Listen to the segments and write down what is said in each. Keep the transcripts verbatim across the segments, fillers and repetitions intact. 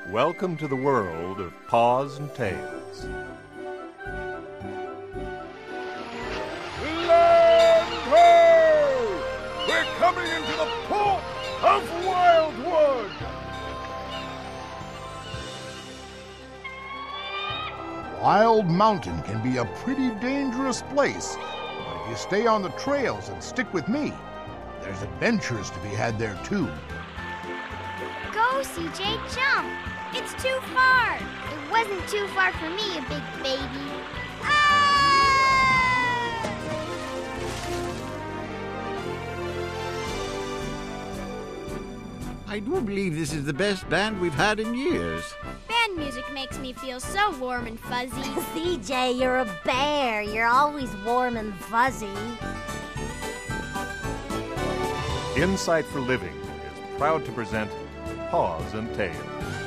Welcome to the world of Paws and Tails. Land ho! We're coming into the port of Wildwood! Wild Mountain can be a pretty dangerous place, but if you stay on the trails and stick with me, there's adventures to be had there too. Go, C J, jump! It's too far! It wasn't too far for me, you big baby. Ah! I do believe this is the best band we've had in years. Band music makes me feel so warm and fuzzy. C J, you're a bear. You're always warm and fuzzy. Insight for Living is proud to present Paws and Tails.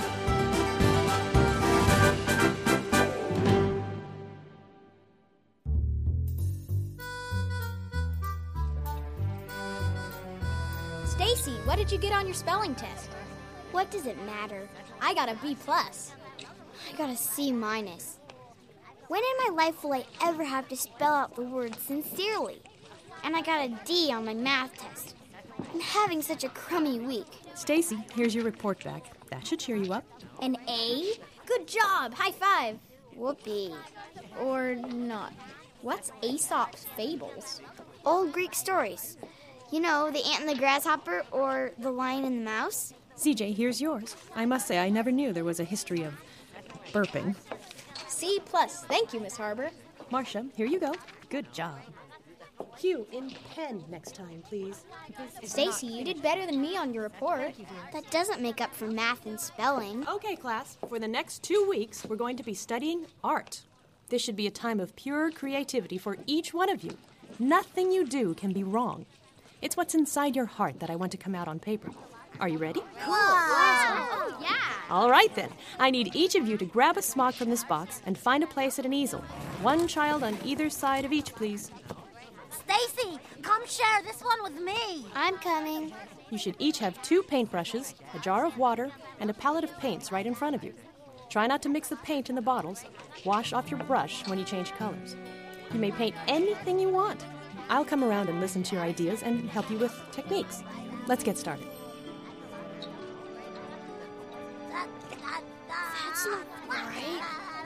Stacy, what did you get on your spelling test? What does it matter? I got a B plus. I got a C minus. When in my life will I ever have to spell out the word sincerely? And I got a D on my math test. I'm having such a crummy week. Stacy, here's your report back. That should cheer you up. An A? Good job. High five. Whoopee. Or not. What's Aesop's Fables? Old Greek stories. You know, the ant and the grasshopper or the lion and the mouse? C J, here's yours. I must say, I never knew there was a history of burping. C plus. Thank you, Miss Harbor. Marcia, here you go. Good job. Hugh, in pen next time, please. Stacy, you did better than me on your report. That doesn't make up for math and spelling. Okay, class. For the next two weeks, we're going to be studying art. This should be a time of pure creativity for each one of you. Nothing you do can be wrong. It's what's inside your heart that I want to come out on paper. Are you ready? Cool. Wow. Oh, yeah. All right, then. I need each of you to grab a smock from this box and find a place at an easel. One child on either side of each, please. Stacy, come share this one with me. I'm coming. You should each have two paintbrushes, a jar of water, and a palette of paints right in front of you. Try not to mix the paint in the bottles. Wash off your brush when you change colors. You may paint anything you want. I'll come around and listen to your ideas and help you with techniques. Let's get started. That's not right.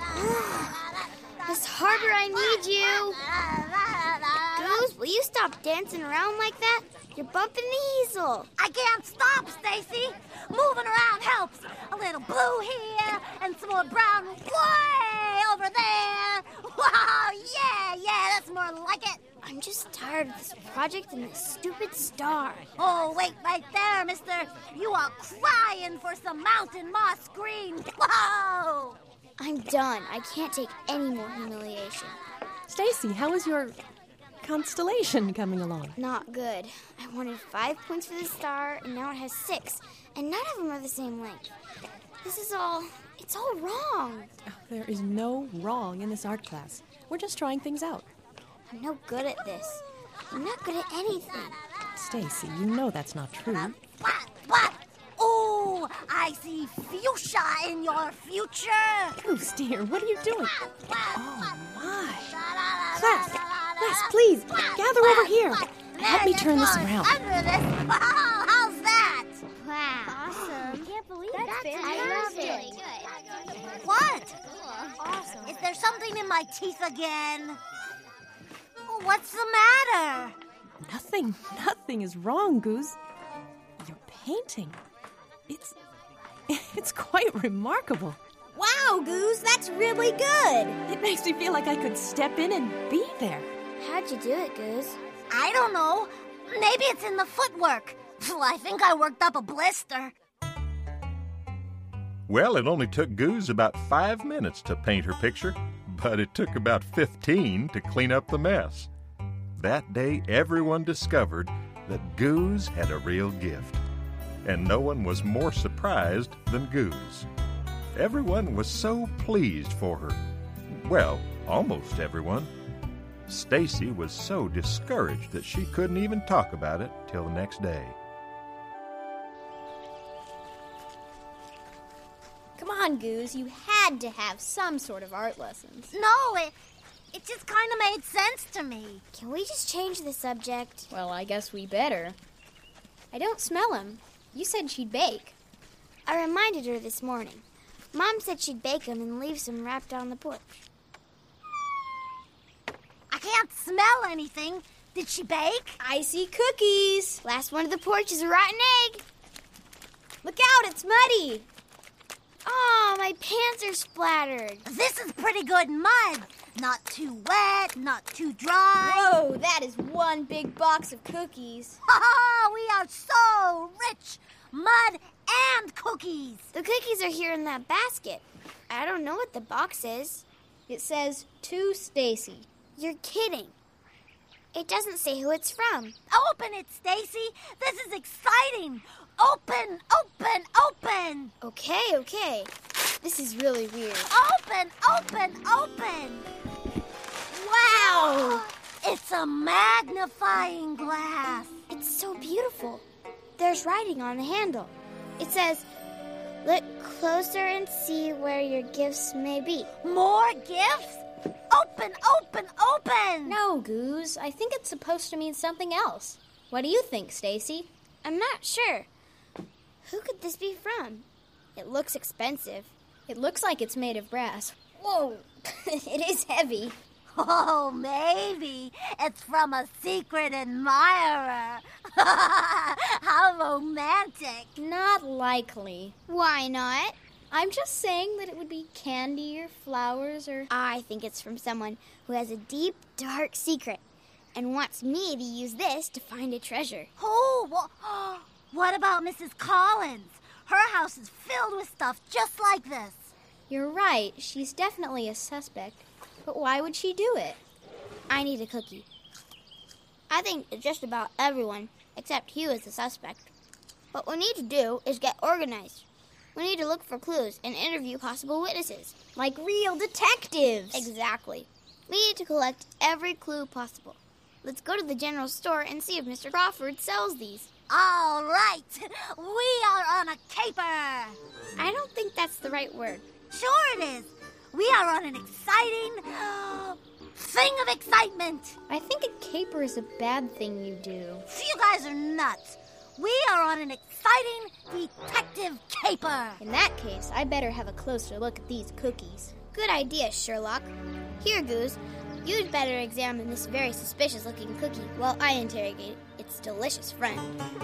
Miss Harbor, I need you. Goose, will you stop dancing around like that? You're bumping the easel. I can't stop, Stacy. Moving around helps. A little blue here and some more brown way over there. Wow, yeah, yeah, that's more like it. I'm just tired of this project and this stupid star. Oh, wait right there, mister. You are crying for some mountain moss green. Whoa! I'm done. I can't take any more humiliation. Stacy, how is your constellation coming along? Not good. I wanted five points for the star, and now it has six. And none of them are the same length. This is all... it's all wrong. Oh, there is no wrong in this art class. We're just trying things out. I'm no good at this. I'm not good at anything. Stacy, you know that's not true. What? What? Oh, I see fuchsia in your future. Goose, dear, what are you doing? Oh, my. Class, class, please, gather over here. Help me turn this around. Under this. Wow, how's that? Wow. Awesome. I can't believe that's it. I love Really it. What? Awesome. Is there something in my teeth again? What's the matter? Nothing, nothing is wrong, Goose. You're painting. It's, it's quite remarkable. Wow, Goose, that's really good. It makes me feel like I could step in and be there. How'd you do it, Goose? I don't know. Maybe it's in the footwork. Well, I think I worked up a blister. Well, it only took Goose about five minutes to paint her picture, but it took about fifteen to clean up the mess. That day, everyone discovered that Goose had a real gift, and no one was more surprised than Goose. Everyone was so pleased for her. Well, almost everyone. Stacy was so discouraged that she couldn't even talk about it till the next day. Come on, Goose. You had to have some sort of art lessons. No, it, it just kind of made sense to me. Can we just change the subject? Well, I guess we better. I don't smell him. You said she'd bake. I reminded her this morning. Mom said she'd bake them and leave some wrapped on the porch. I can't smell anything. Did she bake? I see cookies. Last one to the porch is a rotten egg. Look out, it's muddy. Oh, my pants are splattered. This is pretty good mud. Not too wet, not too dry. Whoa, that is one big box of cookies. Ha ha! We are so rich. Mud and cookies. The cookies are here in that basket. I don't know what the box is. It says, to Stacy. You're kidding. It doesn't say who it's from. Open it, Stacy. This is exciting. Open, open, open. Okay, okay. This is really weird. Open, open, open. Wow! It's a magnifying glass. It's so beautiful. There's writing on the handle. It says, look closer and see where your gifts may be. More gifts? Open, open, open! No, Goose. I think it's supposed to mean something else. What do you think, Stacy? I'm not sure. Who could this be from? It looks expensive. It looks like it's made of brass. Whoa, it is heavy. Oh, maybe it's from a secret admirer. How romantic. Not likely. Why not? I'm just saying that it would be candy or flowers or... I think it's from someone who has a deep, dark secret and wants me to use this to find a treasure. Oh, well, what about Missus Collins? Her house is filled with stuff just like this. You're right. She's definitely a suspect. But why would she do it? I need a cookie. I think that just about everyone except Hugh is a suspect. What we need to do is get organized. We need to look for clues and interview possible witnesses. Like real detectives. Exactly. We need to collect every clue possible. Let's go to the general store and see if Mister Crawford sells these. All right. We are on a caper. I don't think that's the right word. Sure it is. We are on an exciting thing of excitement. I think a caper is a bad thing you do. You guys are nuts. We are on an exciting detective caper. In that case, I better have a closer look at these cookies. Good idea, Sherlock. Here, Goose. You'd better examine this very suspicious-looking cookie while I interrogate its delicious friend.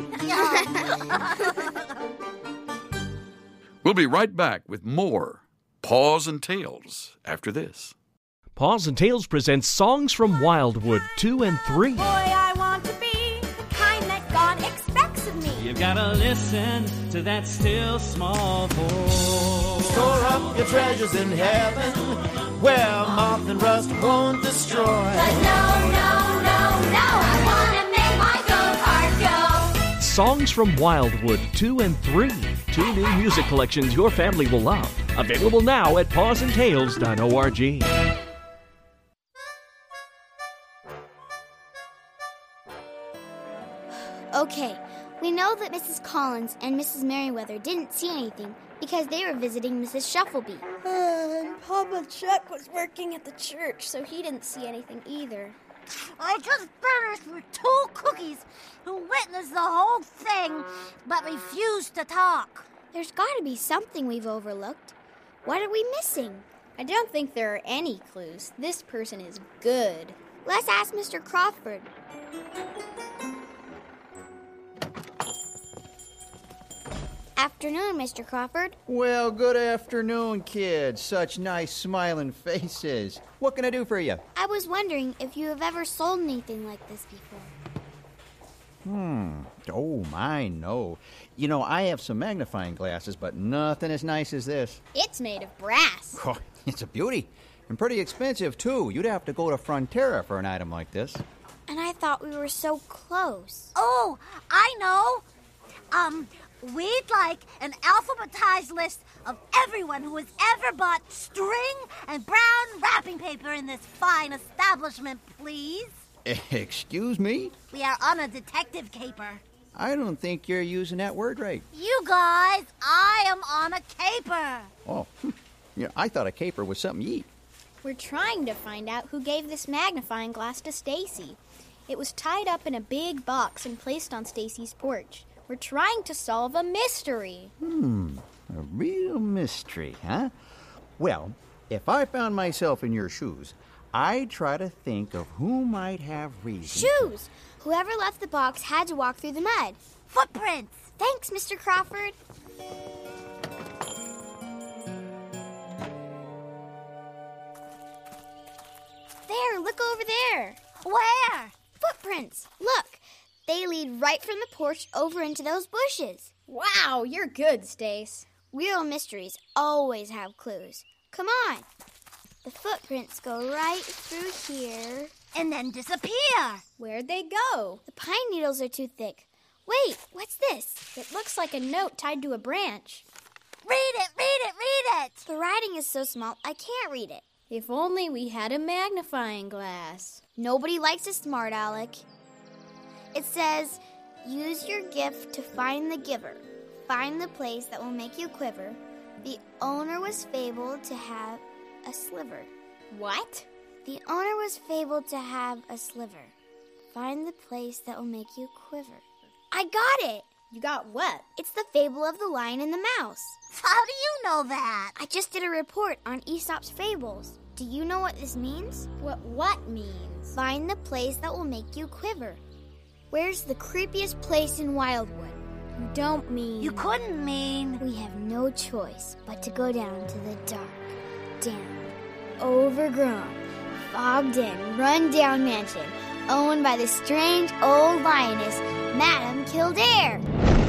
We'll be right back with more Paws and Tales after this. Paws and Tales presents Songs from Wildwood two and three. Boy, I want to be the kind that God expects of me. You've got to listen to that still small voice. Store up your treasures in heaven, where moth and rust won't destroy. But no, no, no, no, I want to make my go-kart go. Songs from Wildwood two and three. Two new music collections your family will love. Available now at paws and tales dot org. Okay, we know that Missus Collins and Missus Merriweather didn't see anything because they were visiting Missus Shuffleby. Uh, and Papa Chuck was working at the church, so he didn't see anything either. I just finished with two cookies who witnessed the whole thing but refused to talk. There's got to be something we've overlooked. What are we missing? I don't think there are any clues. This person is good. Let's ask Mister Crawford. Afternoon, Mister Crawford. Well, good afternoon, kids. Such nice smiling faces. What can I do for you? I was wondering if you have ever sold anything like this before. Hmm. Oh, my, no. You know, I have some magnifying glasses, but nothing as nice as this. It's made of brass. Oh, it's a beauty. And pretty expensive, too. You'd have to go to Frontera for an item like this. And I thought we were so close. Oh, I know. Um... We'd like an alphabetized list of everyone who has ever bought string and brown wrapping paper in this fine establishment, please. Excuse me? We are on a detective caper. I don't think you're using that word right. You guys, I am on a caper. Oh, yeah, I thought a caper was something you eat. We're trying to find out who gave this magnifying glass to Stacy. It was tied up in a big box and placed on Stacy's porch. We're trying to solve a mystery. Hmm, a real mystery, huh? Well, if I found myself in your shoes, I'd try to think of who might have reason. Shoes! Whoever left the box had to walk through the mud. Footprints! Thanks, Mister Crawford. There, look over there. Where? Footprints. Look, they lead right from the porch over into those bushes. Wow, you're good, Stace. Real mysteries always have clues. Come on. The footprints go right through here. And then disappear. Where'd they go? The pine needles are too thick. Wait, what's this? It looks like a note tied to a branch. Read it, read it, read it. The writing is so small, I can't read it. If only we had a magnifying glass. Nobody likes a smart aleck. It says, use your gift to find the giver. Find the place that will make you quiver. The owner was fabled to have a sliver. What? The owner was fabled to have a sliver. Find the place that will make you quiver. I got it! You got what? It's the fable of the lion and the mouse. How do you know that? I just did a report on Aesop's fables. Do you know what this means? What what means? Find the place that will make you quiver. Where's the creepiest place in Wildwood? You don't mean... You couldn't mean... We have no choice but to go down to the dark, damp, overgrown, fogged-in, run-down mansion owned by the strange old lioness, Madame Kildare.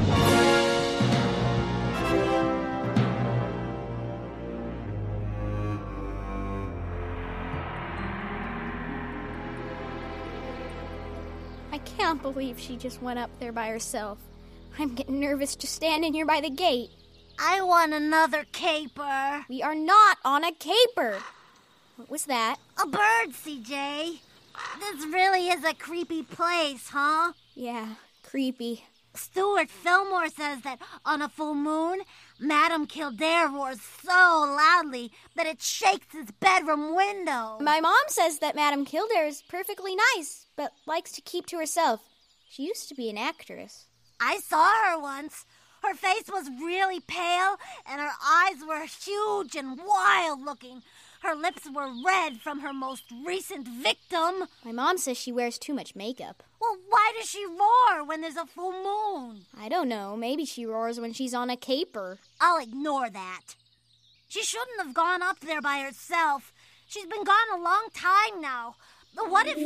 I can't believe she just went up there by herself. I'm getting nervous just standing here by the gate. I want another caper. We are not on a caper. What was that? A bird, C J. This really is a creepy place, huh? Yeah, creepy. Stuart Fillmore says that on a full moon, Madame Kildare roars so loudly that it shakes his bedroom window. My mom says that Madame Kildare is perfectly nice, but likes to keep to herself. She used to be an actress. I saw her once. Her face was really pale, and her eyes were huge and wild-looking. Her lips were red from her most recent victim. My mom says she wears too much makeup. Well, why does she roar when there's a full moon? I don't know. Maybe she roars when she's on a caper. I'll ignore that. She shouldn't have gone up there by herself. She's been gone a long time now. What if...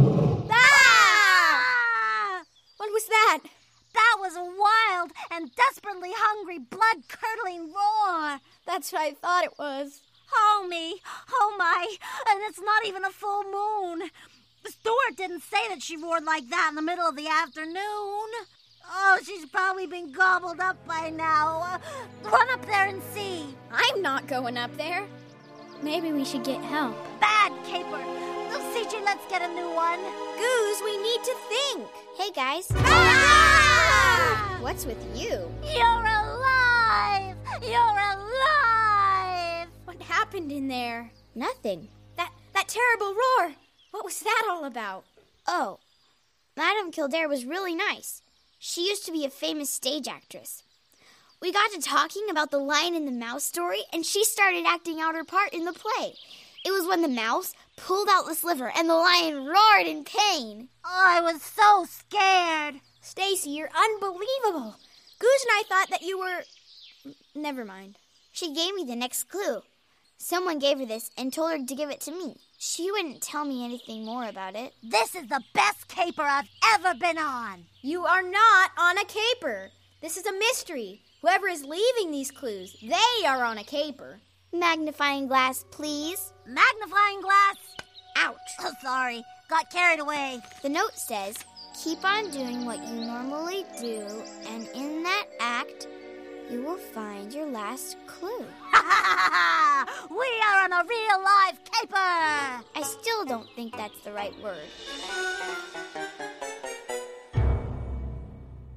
Ah! What was that? That was a wild and desperately hungry, blood-curdling roar. That's what I thought it was. Oh, me. Oh, my. And it's not even a full moon. Stuart didn't say that she roared like that in the middle of the afternoon. Oh, she's probably been gobbled up by now. Uh, run up there and see. I'm not going up there. Maybe we should get help. Bad caper. C J, let's get a new one. Goose, we need to think. Hey, guys. Ah! What's with you? You're alive! You're alive! What happened in there? Nothing. That that terrible roar. What was that all about? Oh, Madame Kildare was really nice. She used to be a famous stage actress. We got to talking about the Lion and the Mouse story, and she started acting out her part in the play. It was when the mouse pulled out the sliver and the lion roared in pain. Oh, I was so scared. Stacy, you're unbelievable. Goose and I thought that you were... Never mind. She gave me the next clue. Someone gave her this and told her to give it to me. She wouldn't tell me anything more about it. This is the best caper I've ever been on. You are not on a caper. This is a mystery. Whoever is leaving these clues, they are on a caper. Magnifying glass, please. Magnifying glass? Ouch. Oh, sorry. Got carried away. The note says, keep on doing what you normally do, and in that act, you will find your last clue. We are on a real live caper. I still don't think that's the right word.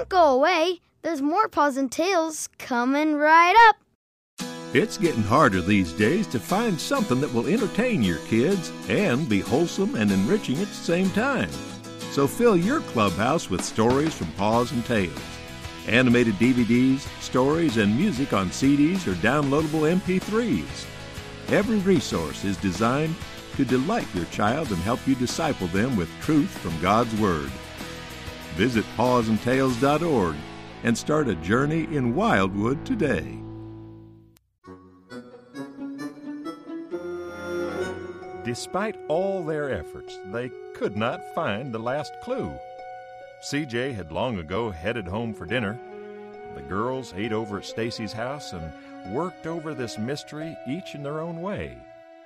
Don't go away. There's more Paws and Tails coming right up. It's getting harder these days to find something that will entertain your kids and be wholesome and enriching at the same time. So fill your clubhouse with stories from Paws and Tails. Animated D V Ds, stories, and music on C Ds or downloadable M P threes. Every resource is designed to delight your child and help you disciple them with truth from God's Word. Visit paws and tails dot org and start a journey in Wildwood today. Despite all their efforts, they could not find the last clue. C J had long ago headed home for dinner. The girls ate over at Stacy's house and worked over this mystery each in their own way.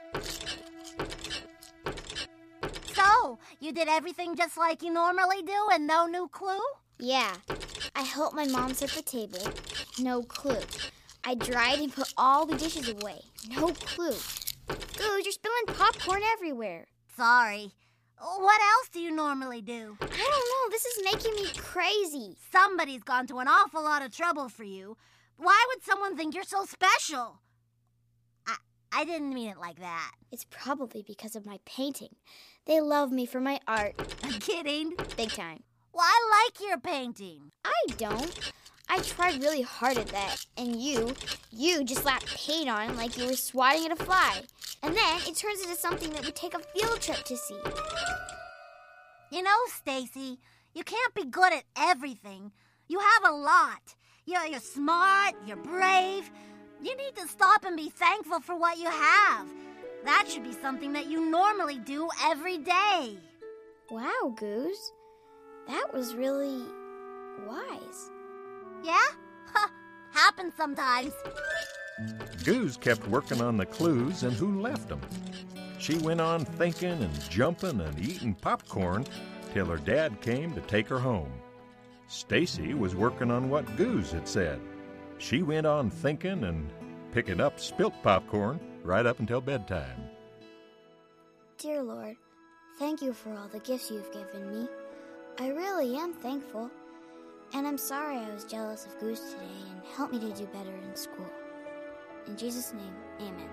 So, you did everything just like you normally do and no new clue? Yeah. I helped my mom set the table. No clue. I dried and put all the dishes away. No clue. Goose, you're spilling popcorn everywhere. Sorry. What else do you normally do? I don't know. This is making me crazy. Somebody's gone to an awful lot of trouble for you. Why would someone think you're so special? I, I didn't mean it like that. It's probably because of my painting. They love me for my art. I'm kidding. Big time. Well, I like your painting. I don't. I tried really hard at that. And you, you just slapped paint on like you were swatting at a fly. And then it turns into something that we take a field trip to see. You know, Stacy, you can't be good at everything. You have a lot. You're, you're smart, you're brave. You need to stop and be thankful for what you have. That should be something that you normally do every day. Wow, Goose. That was really wise. Yeah? Happens sometimes. Goose kept working on the clues and who left them. She went on thinking and jumping and eating popcorn till her dad came to take her home. Stacy was working on what Goose had said. She went on thinking and picking up spilt popcorn right up until bedtime. Dear Lord, thank you for all the gifts you've given me. I really am thankful. And I'm sorry I was jealous of Goose today, and help me to do better in school. In Jesus' name, amen.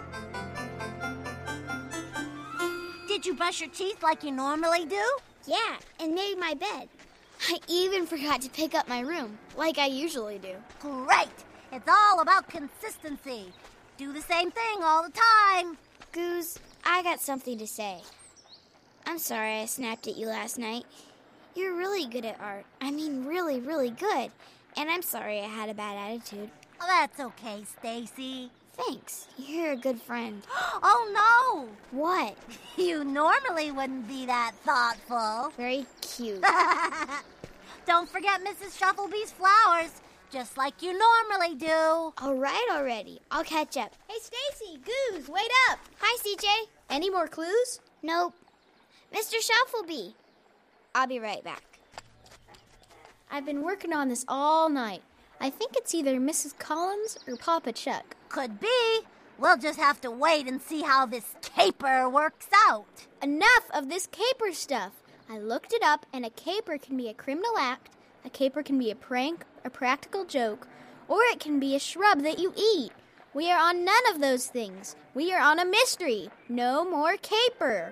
Did you brush your teeth like you normally do? Yeah, and made my bed. I even forgot to pick up my room, like I usually do. Great! It's all about consistency. Do the same thing all the time. Goose, I got something to say. I'm sorry I snapped at you last night. You're really good at art. I mean, really, really good. And I'm sorry I had a bad attitude. Oh, that's okay, Stacy. Thanks. You're a good friend. Oh, no! What? You normally wouldn't be that thoughtful. Very cute. Don't forget Missus Shufflebee's flowers, just like you normally do. All right already. I'll catch up. Hey, Stacy, Goose, wait up. Hi, C J. Any more clues? Nope. Mister Shufflebee. I'll be right back. I've been working on this all night. I think it's either Missus Collins or Papa Chuck. Could be. We'll just have to wait and see how this caper works out. Enough of this caper stuff. I looked it up, and a caper can be a criminal act, a caper can be a prank, a practical joke, or it can be a shrub that you eat. We are on none of those things. We are on a mystery. No more caper.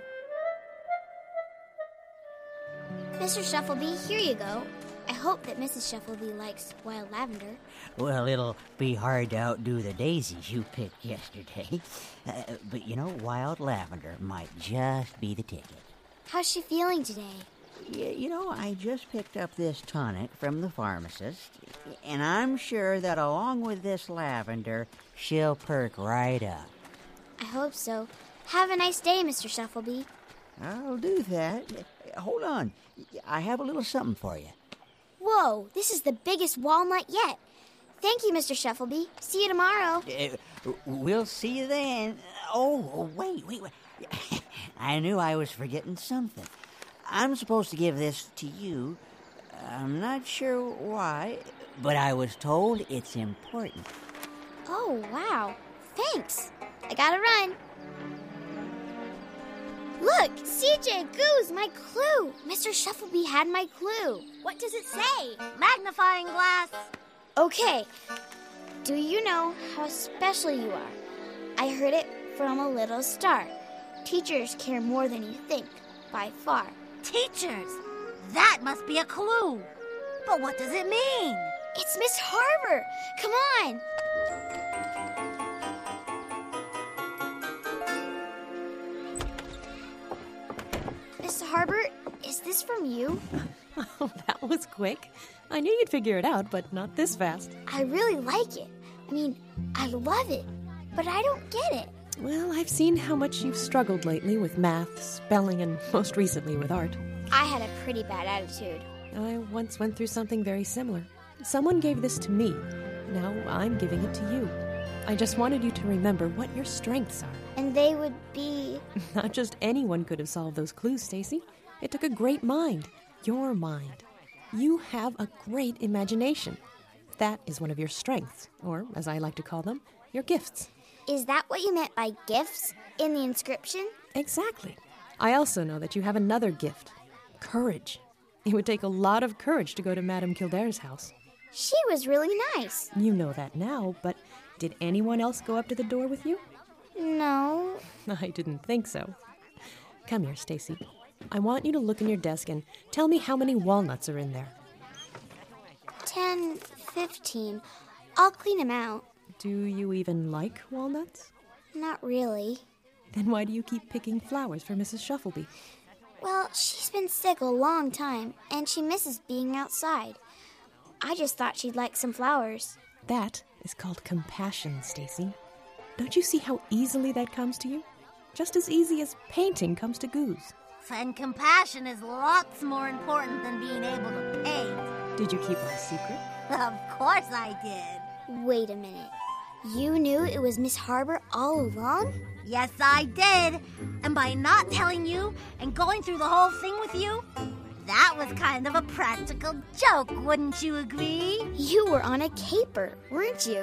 Mister Shufflebee, here you go. I hope that Missus Shufflebee likes wild lavender. Well, it'll be hard to outdo the daisies you picked yesterday. Uh, but, you know, wild lavender might just be the ticket. How's she feeling today? Y- you know, I just picked up this tonic from the pharmacist, and I'm sure that along with this lavender, she'll perk right up. I hope so. Have a nice day, Mister Shufflebee. I'll do that. Hold on. I have a little something for you. Whoa, this is the biggest walnut yet. Thank you, Mister Shufflebee. See you tomorrow. Uh, we'll see you then. Oh, oh, wait, wait, wait. I knew I was forgetting something. I'm supposed to give this to you. I'm not sure why, but I was told it's important. Oh, wow. Thanks. I gotta run. Look, C J, Goose, my clue. Mister Shufflebee had my clue. What does it say? Magnifying glass. Okay. Do you know how special you are? I heard it from a little star. Teachers care more than you think, by far. Teachers? That must be a clue. But what does it mean? It's Miss Harbor. Come on. Miss Harbor, is this from you? Oh, that was quick. I knew you'd figure it out, but not this fast. I really like it. I mean, I love it, but I don't get it. Well, I've seen how much you've struggled lately with math, spelling, and most recently with art. I had a pretty bad attitude. I once went through something very similar. Someone gave this to me. Now I'm giving it to you. I just wanted you to remember what your strengths are. And they would be... Not just anyone could have solved those clues, Stacy. It took a great mind. Your mind. You have a great imagination. That is one of your strengths, or, as I like to call them, your gifts. Is that what you meant by gifts in the inscription? Exactly. I also know that you have another gift. Courage. It would take a lot of courage to go to Madame Kildare's house. She was really nice. You know that now, but did anyone else go up to the door with you? No. I didn't think so. Come here, Stacy. I want you to look in your desk and tell me how many walnuts are in there. Ten, fifteen. I'll clean them out. Do you even like walnuts? Not really. Then why do you keep picking flowers for Missus Shufflebee? Well, she's been sick a long time, and she misses being outside. I just thought she'd like some flowers. That is called compassion, Stacy. Don't you see how easily that comes to you? Just as easy as painting comes to Goose. And compassion is lots more important than being able to paint. Did you keep our secret? Of course I did. Wait a minute. You knew it was Miss Harbor all along? Yes, I did. And by not telling you and going through the whole thing with you, that was kind of a practical joke, wouldn't you agree? You were on a caper, weren't you?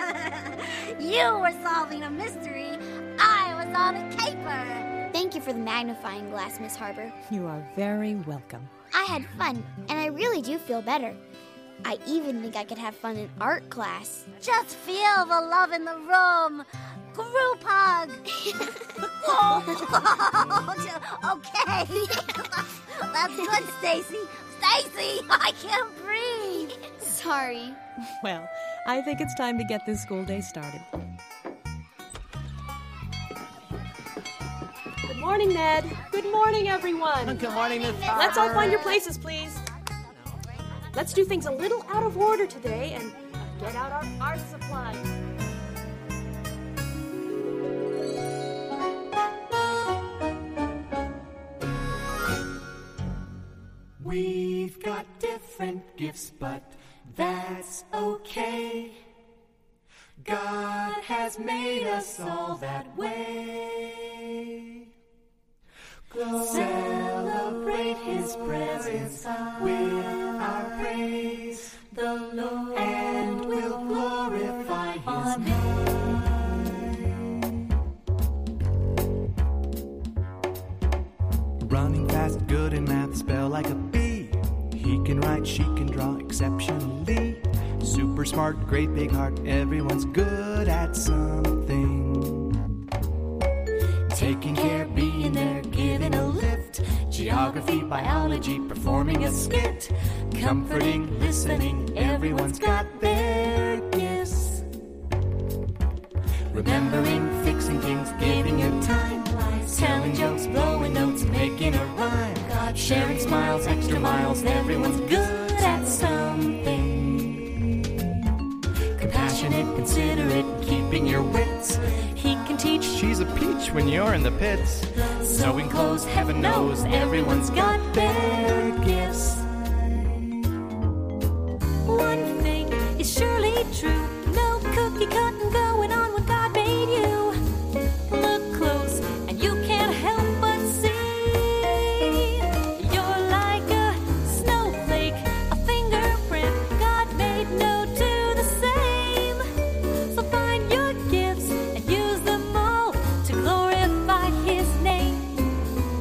You were solving a mystery. I was on a caper. Thank you for the magnifying glass, Miss Harbor. You are very welcome. I had fun, and I really do feel better. I even think I could have fun in art class. Just feel the love in the room. Group hug. Okay. That's good, Stacy. Stacy, I can't breathe. Sorry. Well, I think it's time to get this school day started. Good morning, Ned. Good morning, everyone. Good morning, Miss Harbor. Let's all find your places, please. Let's do things a little out of order today and get out our art supplies. We've got different gifts, but that's okay. God has made us all that way. Celebrate His presence with our praise, the Lord, and we'll glorify His name. Running fast, good in math, spell like a bee. He can write, she can draw exceptionally. Super smart, great big heart, everyone's good at something. Taking care, being there, giving a lift. Geography, biology, performing a skit. Comforting, listening, everyone's got their gifts. Remembering, fixing things, giving your time. Telling jokes, blowing notes, making a rhyme. God, sharing smiles, extra miles, everyone's good at something. Compassionate, considerate, keeping your wits. He can teach. She's a peach when you're in the pits. Sewing clothes, heaven knows, everyone's got their gifts. One thing is surely true. No cookie cutting going on when God made you. Look close and you can't help but see. You're like a snowflake, a fingerprint. God made no two the same. So find your gifts and use them all to glorify His name.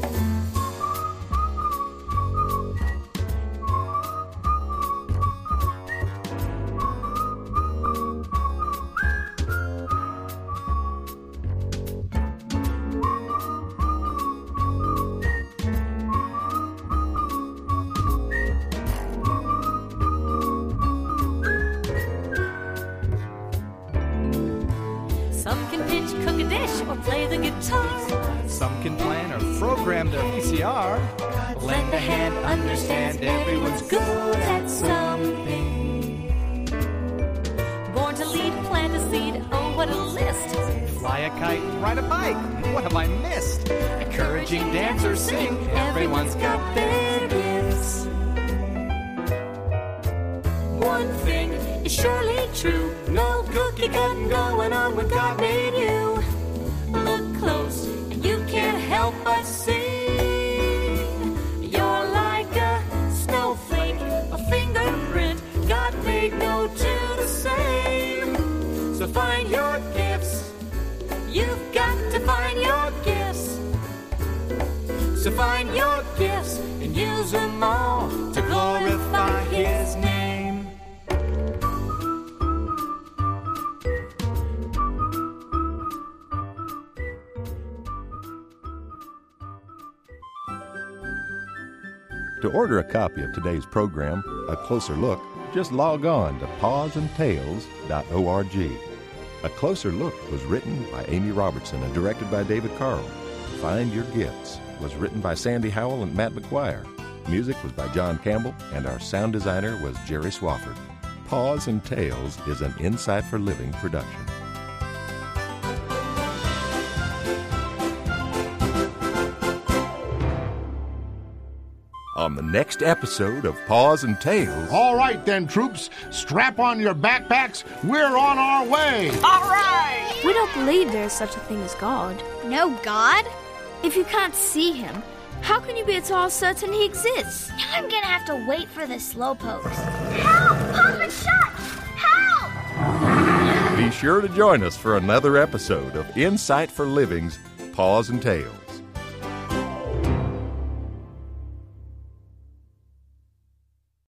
Some can pinch, cook a dish, or play the guitar. Some can plan or program their V C R. Lend a hand, understand everyone's good at something. Born to lead, plant a seed, oh what a list. Fly a kite, ride a bike, what have I missed? Encouraging dance or sing, everyone's got their gifts. One thing is surely true, no cookie cutting going on when God made you. Look close and you can't help but see. You're like a snowflake, a fingerprint, God made no two the same. So find your gifts, you've got to find your gifts. So find your gifts and use them all to glorify His name. To order a copy of today's program, A Closer Look, just log on to paws and tales dot org. A Closer Look was written by Amy Robertson and directed by David Carl. Find Your Gifts was written by Sandy Howell and Matt McGuire. Music was by John Campbell, and our sound designer was Jerry Swafford. Paws and Tales is an Insight for Living production. On the next episode of Paws and Tales... All right then, troops. Strap on your backpacks. We're on our way. All right! We don't believe there's such a thing as God. No God? If you can't see Him, how can you be at all certain He exists? Now I'm gonna have to wait for the slowpokes. Help! Papa, shut! Help! Be sure to join us for another episode of Insight for Living's Paws and Tales.